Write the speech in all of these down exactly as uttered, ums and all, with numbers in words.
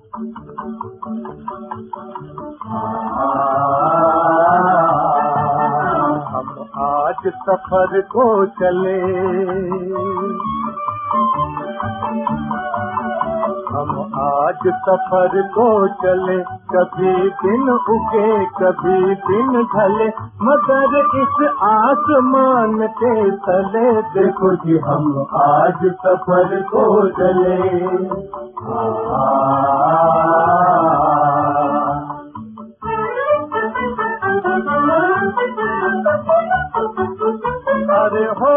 हम आज सफर को चले, हम आज सफर को चले, कभी दिन उगे कभी दिन ढले, मगर इस आसमान के तले देखो जी हम आज सफर को चले। अरे हो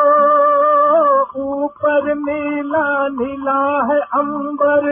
ऊपर नीला नीला है अंबर,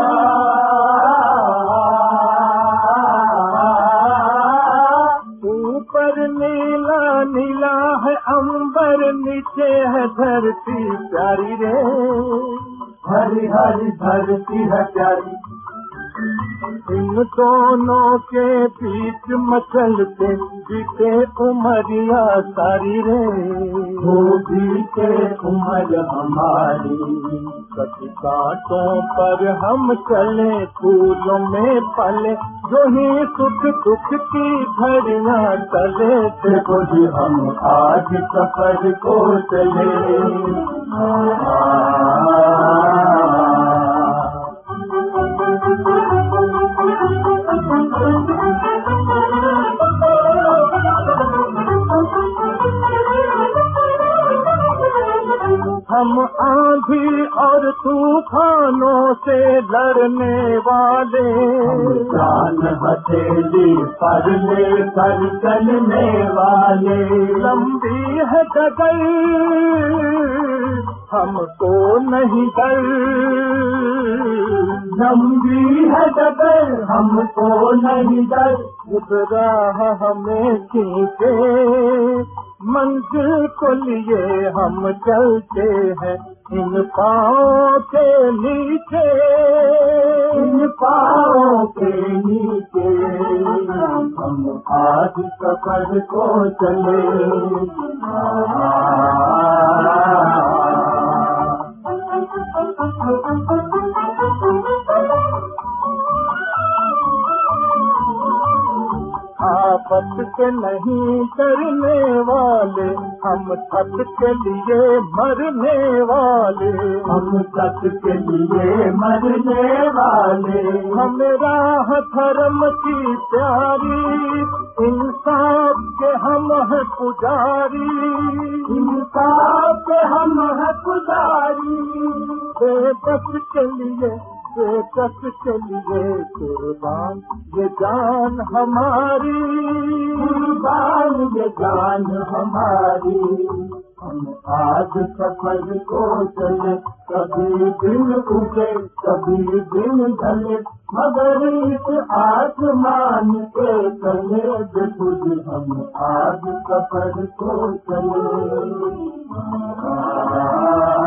ऊपर नीला नीला है अंबर, नीचे है धरती प्यारी रे, हरी हरी धरती है प्यारी। इन दोनों के बीच मचलते बीते उमरिया सारी रे, वो बीते उमर हमारी। कभी कांटों पर हम चले फूलों में पले, जो ही सुख दुख की घड़ियां चले देखो जी हम आज सफर को चले। हम आंधी और तूफानों से लड़ने वाले, जान हथेली पर लेकर चलने वाले। लंबी है डगर हमको नहीं डर, लंबी है डगर हमको नहीं डर। उस राह हमें खींचे मंजिल को लिए हम चलते हैं इन पाँव के नीचे, इन पाँव के नीचे। हम आज सफर को चले। आपस के नहीं डरने वाले, हम सच के लिए मरने वाले, हम सच के लिए मरने वाले। हम राह धर्म की प्यारी, इंसाफ के हम है पुजारी, इंसाफ के हम है पुजारी। बेबस के लिए बेबस के लिए कुर्बान ये जान हमारी, कुर्बान ये जान हमारी। हम आज सफर को चले, कभी दिन उगे कभी दिन ढले, मगर इस आसमान के तले देखो जी हम आज सफर को चले।